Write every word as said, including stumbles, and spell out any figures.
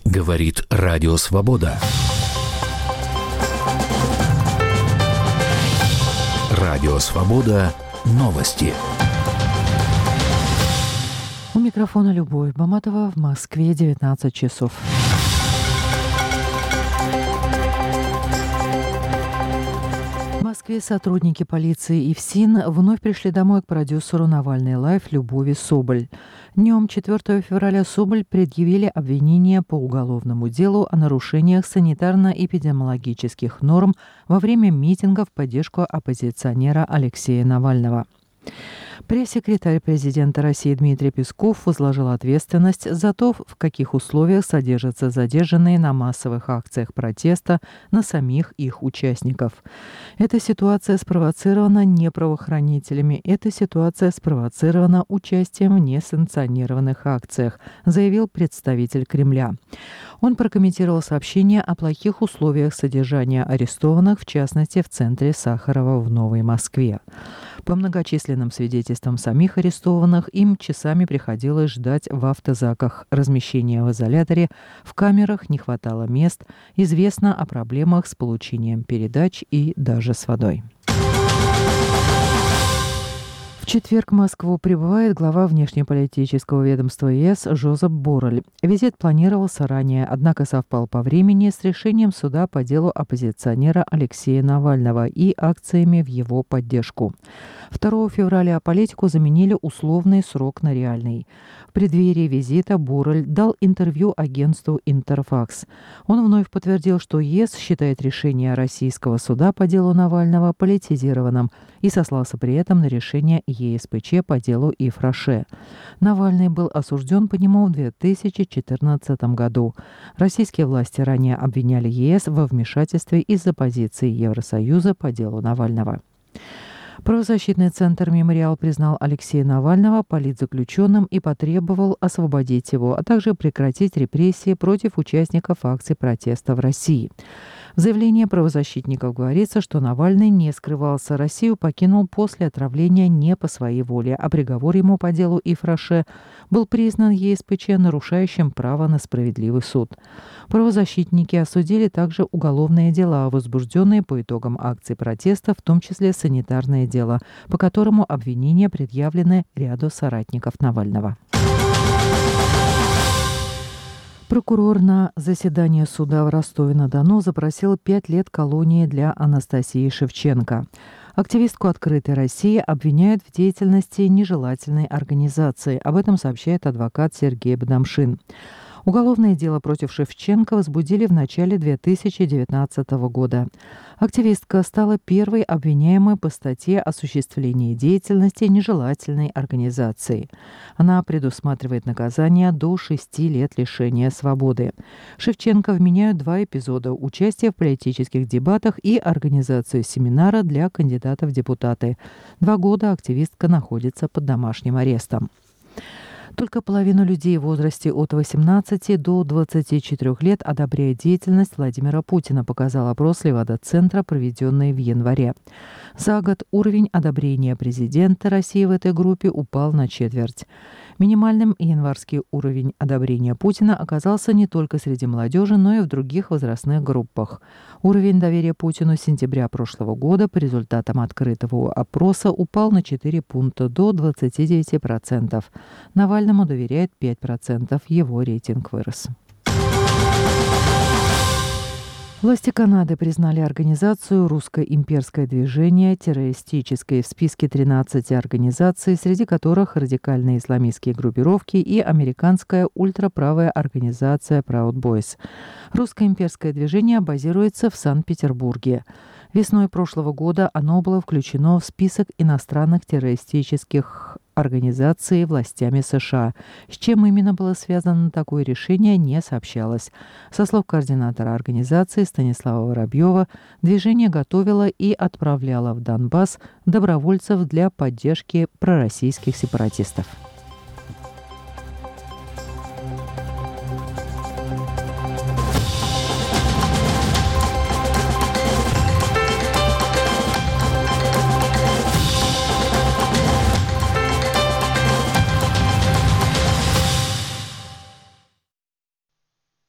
Говорит Радио Свобода. Радио Свобода. Новости. У микрофона Любовь Баматова. В Москве девятнадцать часов. В Москве сотрудники полиции и ФСИН вновь пришли домой к продюсеру «Навальный лайв» Любови Соболь. Днем четвёртого февраля Соболь предъявили обвинение по уголовному делу о нарушениях санитарно-эпидемиологических норм во время митинга в поддержку оппозиционера Алексея Навального. Пресс-секретарь президента России Дмитрий Песков возложил ответственность за то, в каких условиях содержатся задержанные на массовых акциях протеста, на самих их участников. Эта ситуация спровоцирована не правоохранителями, эта ситуация спровоцирована участием в несанкционированных акциях, заявил представитель Кремля. Он прокомментировал сообщение о плохих условиях содержания арестованных, в частности, в центре Сахарова в Новой Москве. По многочисленным свидетельствам самих арестованных, им часами приходилось ждать в автозаках. Размещение в изоляторе, в камерах не хватало мест, известно о проблемах с получением передач и даже с водой. В четверг в Москву прибывает глава внешнеполитического ведомства ЕС Жозеп Боррель. Визит планировался ранее, однако совпал по времени с решением суда по делу оппозиционера Алексея Навального и акциями в его поддержку. второго февраля политику заменили условный срок на реальный. В преддверии визита Боррель дал интервью агентству «Интерфакс». Он вновь подтвердил, что ЕС считает решение российского суда по делу Навального политизированным и сослался при этом на решение ЕСПЧ по делу Ив Роше. Навальный был осужден по нему в две тысячи четырнадцатом году. Российские власти ранее обвиняли ЕС во вмешательстве из-за позиции Евросоюза по делу Навального. Правозащитный центр «Мемориал» признал Алексея Навального политзаключенным и потребовал освободить его, а также прекратить репрессии против участников акций протеста в России. В заявлении правозащитников говорится, что Навальный не скрывался, Россию покинул после отравления не по своей воле, а приговор ему по делу Ив Роше был признан ЕСПЧ нарушающим право на справедливый суд. Правозащитники осудили также уголовные дела, возбужденные по итогам акций протеста, в том числе санитарное дело, по которому обвинения предъявлены ряду соратников Навального. Прокурор на заседании суда в Ростове-на-Дону запросил пять лет колонии для Анастасии Шевченко. Активистку «Открытой России» обвиняют в деятельности нежелательной организации. Об этом сообщает адвокат Сергей Бадамшин. Уголовное дело против Шевченко возбудили в начале две тысячи девятнадцатого года. Активистка стала первой обвиняемой по статье «Осуществление деятельности нежелательной организации». Она предусматривает наказание до шести лет лишения свободы. Шевченко вменяют два эпизода: участие в политических дебатах и организацию семинара для кандидатов в депутаты. Два года активистка находится под домашним арестом. Только половина людей в возрасте от восемнадцати до двадцати четырёх лет одобряет деятельность Владимира Путина, показал опрос Левада-центра, проведенный в январе. За год уровень одобрения президента России в этой группе упал на четверть. Минимальным январский уровень одобрения Путина оказался не только среди молодежи, но и в других возрастных группах. Уровень доверия Путину с сентября прошлого года по результатам открытого опроса упал на четыре пункта до двадцати девяти процентов. Навальному доверяет пять процентов, его рейтинг вырос. Власти Канады признали организацию «Русское имперское движение» террористической в списке тринадцати организаций, среди которых радикальные исламистские группировки и американская ультраправая организация Proud Boys. «Русское имперское движение» базируется в Санкт-Петербурге. Весной прошлого года оно было включено в список иностранных террористических организаций властями США. С чем именно было связано такое решение, не сообщалось. Со слов координатора организации Станислава Воробьева, движение готовило и отправляло в Донбасс добровольцев для поддержки пророссийских сепаратистов.